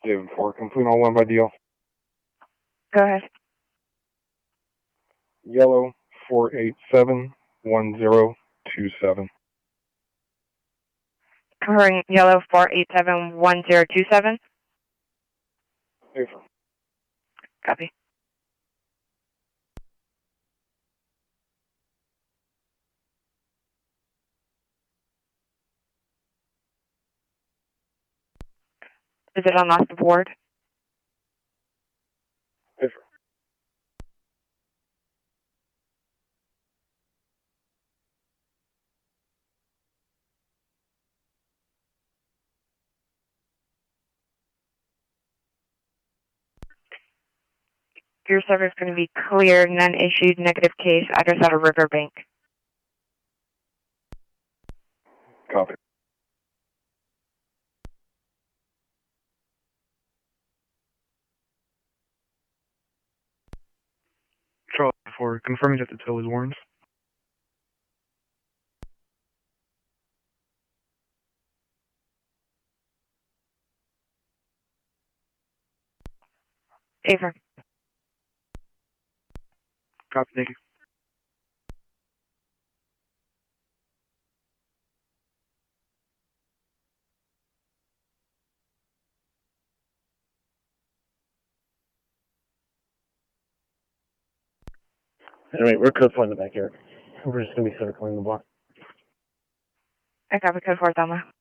David 4, complete all 1 by deal. Go ahead. Yellow 4871027. Confirming yellow 4871027. Safer. Copy. Is it on loss of ward? Safer. Your server is going to be clear, none issued, negative case, address out of Riverbank. Copy. Charlie 4, confirming that the tow is warned. Safer. Copy, thank you. Anyway, we're code 4 in the back here. We're just going to be circling the block. I copy code 4, Thelma.